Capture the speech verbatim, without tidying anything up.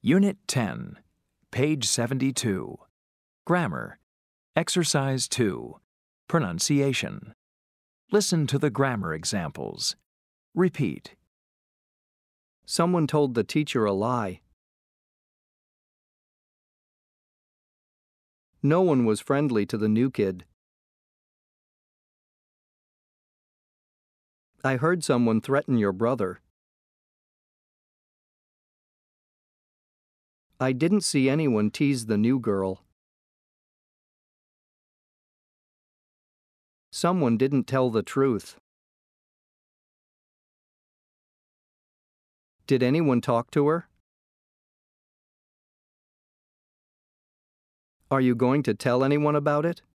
Unit ten, page seventy-two. Grammar. Exercise two. Pronunciation. Listen to the grammar examples. Repeat. Someone told the teacher a lie. No one was friendly to the new kid. I heard someone threaten your brother. I didn't see anyone tease the new girl. Someone didn't tell the truth. Did anyone talk to her? Are you going to tell anyone about it?